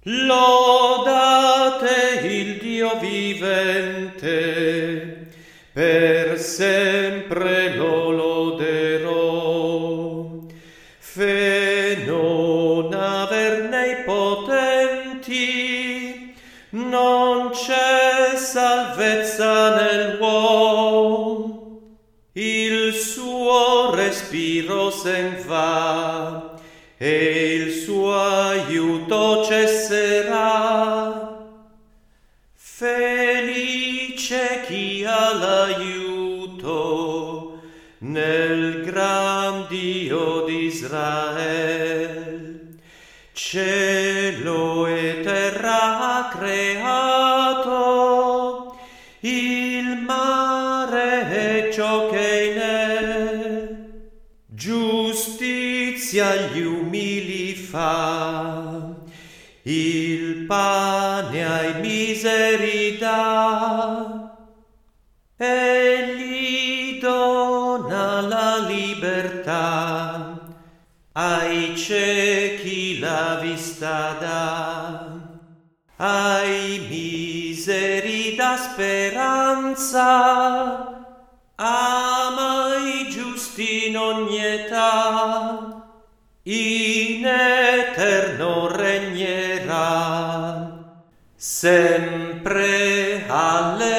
Lodate il Dio vivente, per sempre lo loderò. Fe non averne i potenti, non c'è salvezza nell'uom. Il suo respiro sen va, e il suo aiuto cesserà. Felice chi ha l'aiuto nel gran Dio d'Israel. Cielo e terra ha creato, il mare e ciò che in è. Giustizia agli umili fa, il pane ai miseri dà, egli dona la libertà, ai ciechi la vista dà, ai miseri dà speranza, ama i giusti in ogni età, in eterno regnerà, sempre alleluia.